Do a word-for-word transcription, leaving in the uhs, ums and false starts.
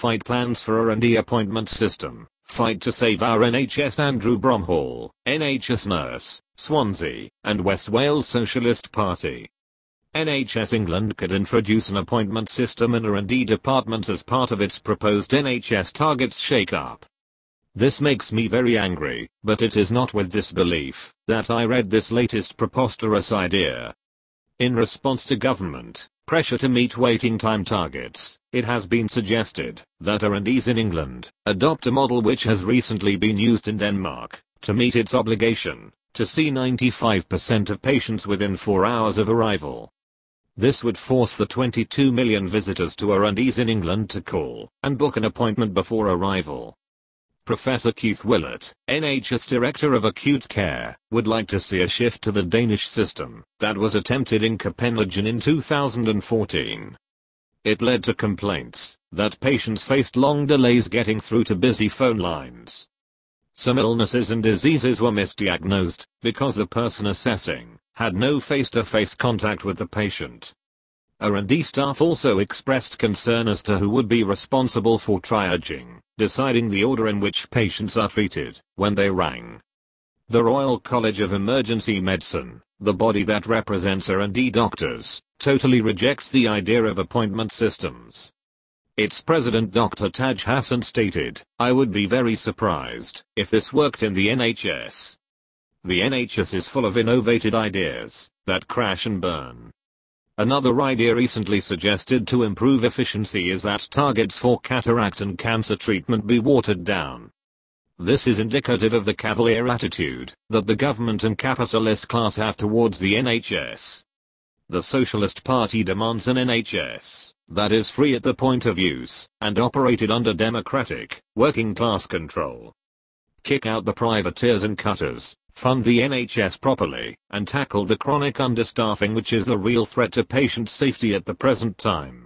fight plans for R and D appointment system. Fight to save our N H S. Andrew Bromhall, N H S nurse, Swansea, and West Wales Socialist Party. N H S England could introduce an appointment system in R and D departments as part of its proposed N H S targets shake-up. This makes me very angry, but it is not with disbelief that I read this latest preposterous idea. In response to government pressure to meet waiting time targets, it has been suggested that R and Ds in England adopt a model which has recently been used in Denmark to meet its obligation to see ninety-five percent of patients within four hours of arrival. This would force the twenty-two million visitors to R and Ds in England to call and book an appointment before arrival. Professor Keith Willett, N H S Director of Acute Care, would like to see a shift to the Danish system that was attempted in Copenhagen in two thousand fourteen. It led to complaints that patients faced long delays getting through to busy phone lines. Some illnesses and diseases were misdiagnosed because the person assessing had no face-to-face contact with the patient. R and D staff also expressed concern as to who would be responsible for triaging, deciding the order in which patients are treated, when they rang. The Royal College of Emergency Medicine, the body that represents R and D doctors, totally rejects the idea of appointment systems. Its president Doctor Taj Hassan stated, "I would be very surprised if this worked in the N H S. The N H S is full of innovative ideas that crash and burn." Another idea recently suggested to improve efficiency is that targets for cataract and cancer treatment be watered down. This is indicative of the cavalier attitude that the government and capitalist class have towards the N H S. The Socialist Party demands an N H S that is free at the point of use and operated under democratic, working class control. Kick out the privateers and cutters. Fund the N H S properly, and tackle the chronic understaffing which is the real threat to patient safety at the present time.